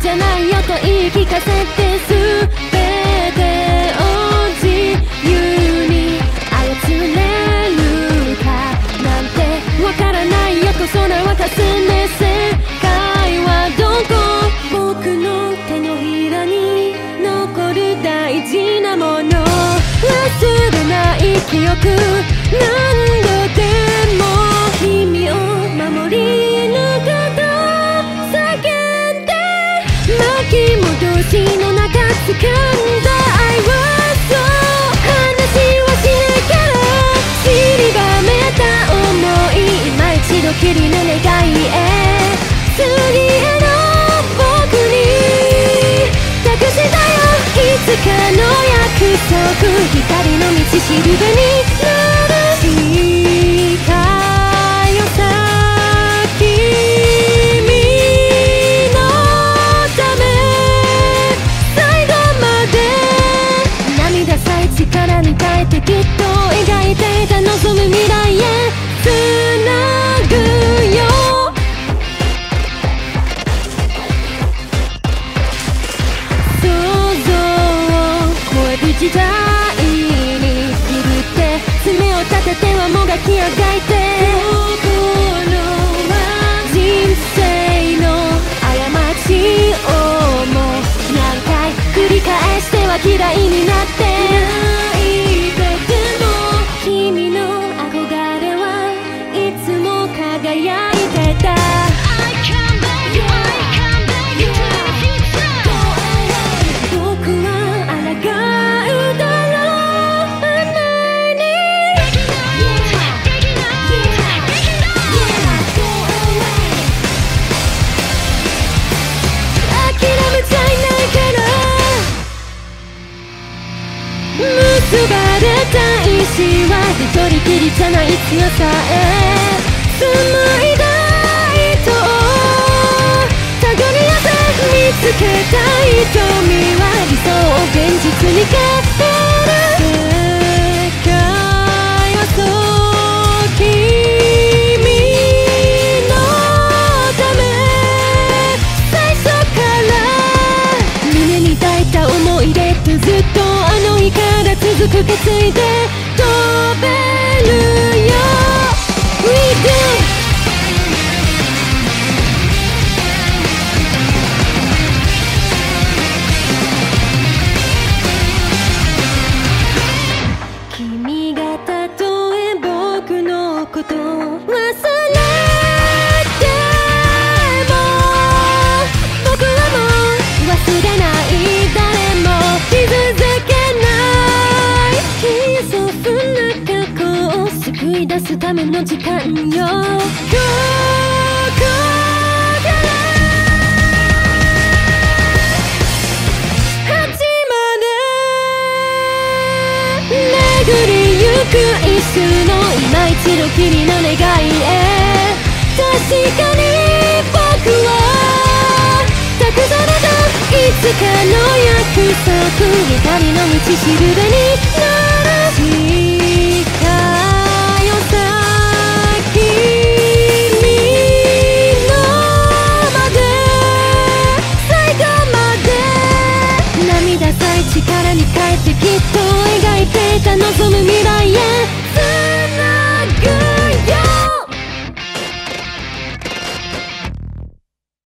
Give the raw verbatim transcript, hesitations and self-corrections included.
じゃないよと言い聞かせて、全てを自由に操れるかなんてわからないよと空はかすめ、世界はどこ、僕の手のひらに残る大事なもの、忘れない記憶、何度でも君を守り抜くと叫んで、巻き戻しの中掴んだ愛はそう話はしないから散りばめた想い、今一度きりの願いへ次への僕に託したよ、いつかの約束、光の道しるべになる誓よさ、君のため最後まで涙さえ力に変えてきっと描いていた望む未来へつなぐよ、想像を超える時代に握って爪を立ててはもがきあがいて、心は人生の過ちをも何回繰り返しては嫌いになって泣いてても君の憧れはいつも輝いてた、僕は抗うだろう前に諦めちゃいないから結ばれた石は一人きりじゃない強さへ紡いだ糸を手繰り寄せ見つけた瞳は理想を現実に変える、世界はそう君のため最初から胸に抱いた思い出とずっとあの日から続く決意で飛べるよ We do君がたとえ僕のことを忘れても僕はもう忘れない、誰も傷つけない消えそうな過去を救い出すための時間よ、ここから始まる巡りゆく一瞬の今一度きりの願いへ、確かに僕は託されたいつかの約束、光の道しるべになる